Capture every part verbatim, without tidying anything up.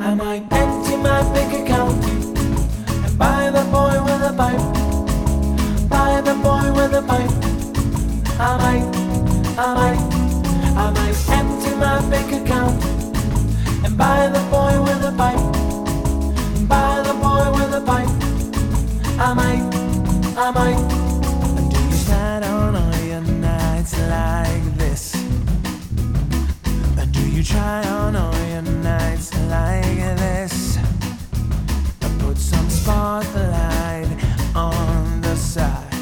I might empty my bank account and buy the boy with a pipe. Buy the boy with a pipe. I might, I might, I might empty my bank account and buy the boy with a pipe. Buy the boy with a pipe. I might, I might. Do you slide on all your nights like this? Or do you try on all your nights like this? Or put some spotlight on the side,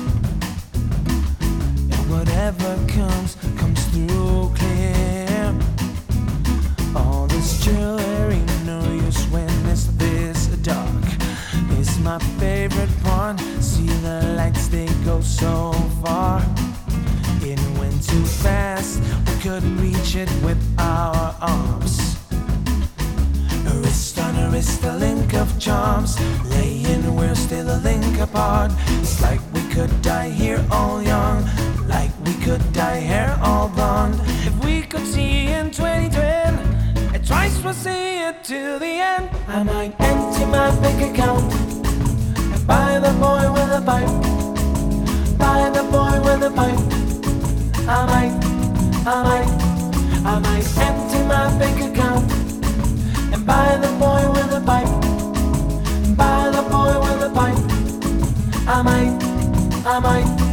and whatever comes, comes through clear. All this jewelry, no use when it's this dark. It's my favorite part. See the lights, they go so far. It went too fast, we couldn't reach it with our arms. A wrist on a wrist, a link of charms. Laying, we're still a link apart. It's like we could die here all young, like we could die here all blonde. If we could see in twenty twenty, and twice we'll see it till the end. I might empty my bank account and buy the boy with a pipe. Buy the boy with a pipe. I might, I might, I might empty my bank account and buy the boy with a pipe. Buy the boy with a pipe. I might, I might.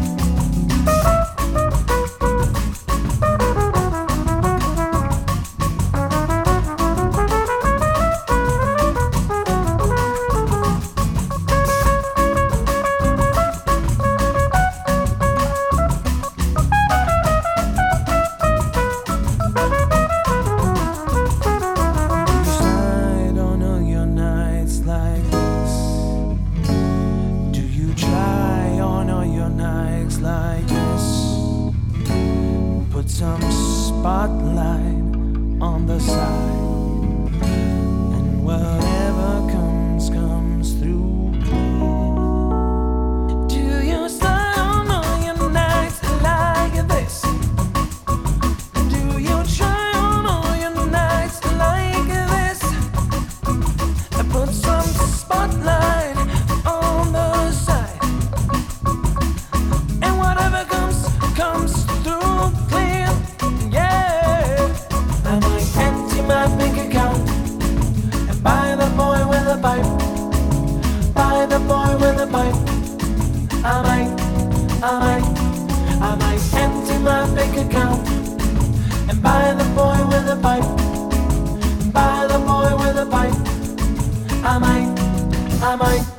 Put some spotlight on the side, and whatever comes, comes through clear. Do you slide on all your nights like this? Do you try on all your nights like this? I put some spotlight on the side, and whatever comes, comes through clear. Pipe. Buy the boy with a pipe. I might, I might, I might empty my bank account and buy the boy with a pipe. Buy the boy with a pipe. I might, I might.